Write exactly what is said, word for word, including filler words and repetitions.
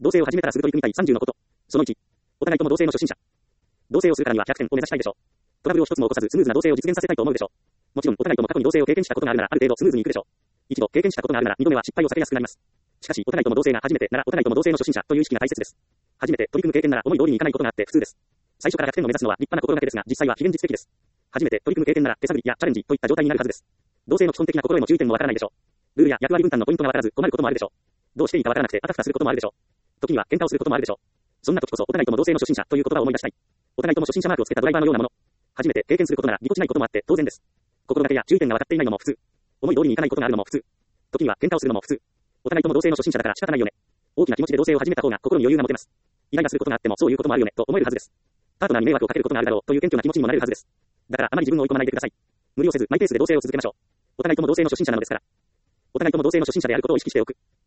同棲を始めたらすぐ取り組みたいさんじゅうのこと。そのいち、お互いとも同棲の初心者。同棲をするからにはひゃくてんを目指したいでしょう。トラブルを一つも起こさずスムーズな同棲を実現させたいと思うでしょう。もちろんお互いとも過去に同棲を経験したことがあるならある程度スムーズにいくでしょう。一度経験したことがあるなら二度目は失敗を避けやすくなります。しかしお互いとも同棲が初めてならお互いとも同棲の初心者という意識が大切です。初めて取り組む経験なら思い通りにいかないことがあって普通です。最初からひゃくてんを目指すのは立派な心がけですが実際は非現実的です。初めて取り組む経験なら手探りやチャレンジといった状態になるはずです。同棲の基本的な心への注意点もわからないでしょう。ルールや役割分担のポイントがわからず困ることもあるでしょう。どうしていいかわからなくてあたふたすることもあるでしょう。時には喧嘩をすることもあるでしょう。そんな時こそお互いとも同棲の初心者という言葉を思い出したい。お互いとも初心者マークをつけたドライバーのようなもの。初めて経験することならぎこちないこともあって当然です。心がけや注意点が分かっていないのも普通。思い通りにいかないことがあるのも普通。時には喧嘩をするのも普通。お互いとも同棲の初心者だから仕方ないよね。大きな気持ちで同棲を始めた方が心に余裕が持てます。イライラすることがあってもそういうこともあるよねと思えるはずです。パートナーに迷惑をかけることがあるだろうという謙虚な気持ちにもなれるはずです。だからあまり自分を追い込まないでください。無理をせずマイペースで同棲を続けましょう。お互いとも同棲の初心者なのですから。お互いとも同棲の初心者であることを意識しておく。